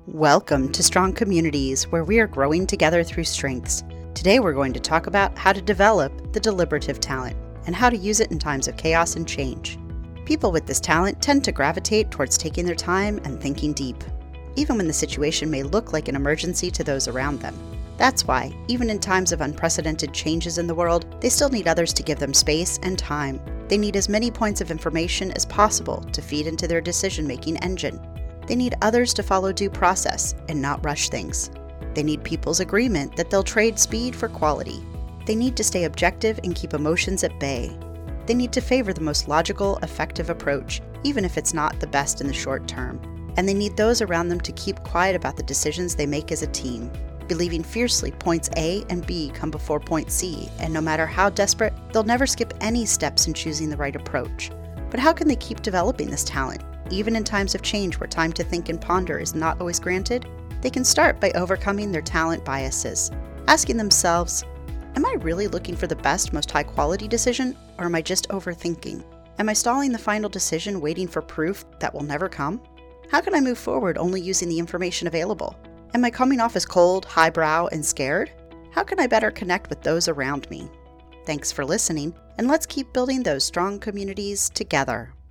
Welcome to Strong Communities, where we are growing together through strengths. Today we're going to talk about how to develop the deliberative talent and how to use it in times of chaos and change. People with this talent tend to gravitate towards taking their time and thinking deep, even when the situation may look like an emergency to those around them. That's why, even in times of unprecedented changes in the world, they still need others to give them space and time. They need as many points of information as possible to feed into their decision-making engine. They need others to follow due process and not rush things. They need people's agreement that they'll trade speed for quality. They need to stay objective and keep emotions at bay. They need to favor the most logical, effective approach, even if it's not the best in the short term. And they need those around them to keep quiet about the decisions they make as a team, believing fiercely points A and B come before point C, and no matter how desperate, they'll never skip any steps in choosing the right approach. But how can they keep developing this talent? Even in times of change where time to think and ponder is not always granted, they can start by overcoming their talent biases, asking themselves, am I really looking for the best, most high-quality decision, or am I just overthinking? Am I stalling the final decision waiting for proof that will never come? How can I move forward only using the information available? Am I coming off as cold, highbrow, and scared? How can I better connect with those around me? Thanks for listening, and let's keep building those strong communities together.